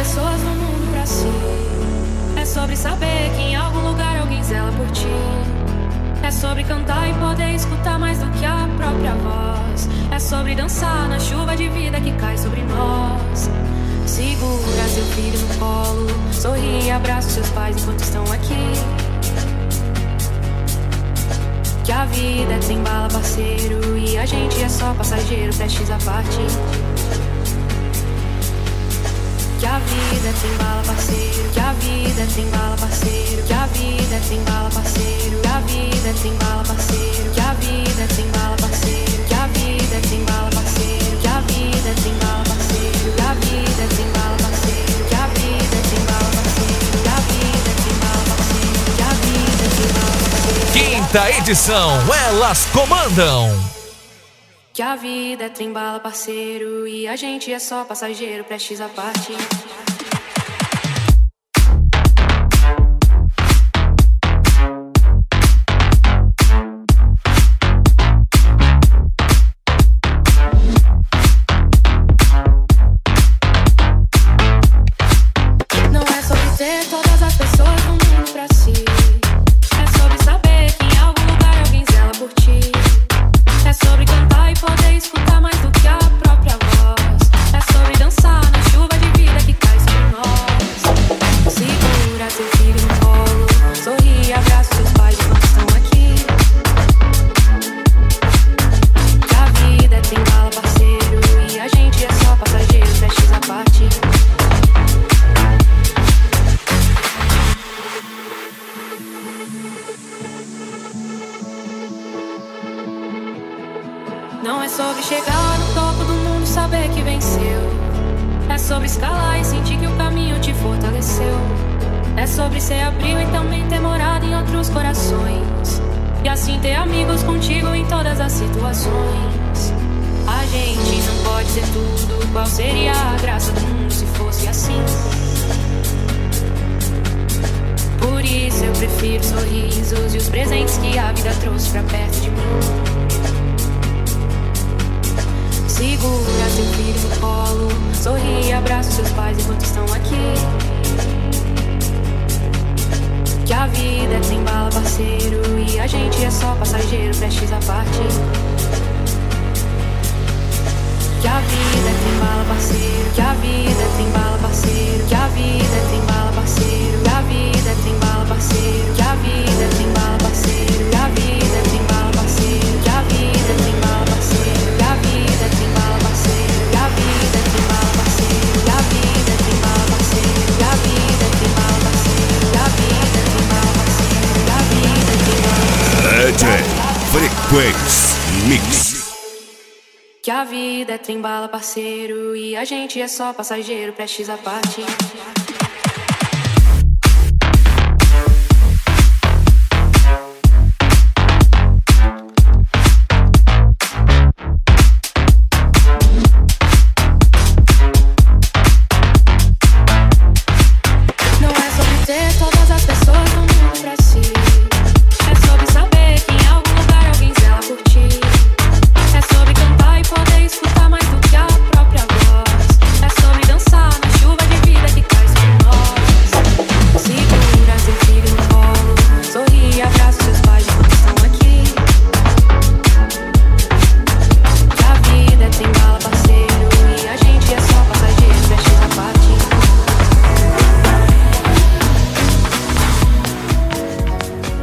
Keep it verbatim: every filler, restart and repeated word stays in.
pessoas no mundo pra si. É sobre saber que em algum lugar alguém zela por ti. É sobre cantar e poder escutar mais do que a própria voz. É sobre dançar na chuva de vida que cai sobre nós. Segura seu filho no colo, sorri e abraça seus pais enquanto estão aqui. Que a vida é trem-bala, parceiro, e a gente é só passageiro, prestes a partir. Que a vida é trem-bala, parceiro, que a vida é trem-bala, parceiro, que a vida é trem-bala, parceiro, que a vida é trem-bala, parceiro, que a vida é trem-bala, parceiro, que a vida é trem-bala, parceiro, que a vida é trem-bala, parceiro, que a vida é trem-bala, parceiro, que a vida é trem-bala, parceiro, que a vida é trem-bala, parceiro, que a vida é trem-bala, parceiro. Quinta edição, Elas Comandam. Que a vida é trem-bala, parceiro, e a gente é só passageiro, prestes a partir. Não é sobre ter todas as pessoas no mundo pra si. É sobre saber que em algum lugar alguém zela por ti. É sobre cantar e poder escutar mais do que a própria voz. É sobre dançar na chuva de vida que cai sobre nós. Segura seu filho no colo, sorri e abraça seus pais enquanto estão aqui. Que a vida é trem-bala, parceiro, e a gente é só passageiro, prestes a partir. Não é sobre chegar no topo do mundo e saber que venceu. É sobre escalar e sentir que o caminho te fortaleceu. É sobre ser abrigo e também ter morado em outros corações. E assim ter amigos contigo em todas as situações. A gente não pode ser tudo. Qual seria a graça do mundo se fosse assim? Por isso eu prefiro sorrisos e os presentes que a vida trouxe pra perto de mim. Segura seu filho no colo, sorri e abraça seus pais enquanto estão aqui. Que a vida é trem-bala, parceiro, e a gente é só passageiro, prestes a partir. Que a vida é trem-bala, parceiro, que a vida é trem-bala, parceiro, que a vida é trem-bala, parceiro, que a vida é trem-bala, parceiro, que a vida é trem-bala, parceiro, que a vida é trem-bala, parceiro, que a vida é trem-bala, parceiro, que a vida é trem-bala, parceiro, que a vida é trem-bala, parceiro, que a vida é trem-bala, parceiro, que a vida é trem-bala, parceiro, que a vida é trem-bala, parceiro, que a vida é trem-bala, parceiro. D J Frequência Mix. Que a vida é trem-bala, parceiro, e a gente é só passageiro, prestes a partir.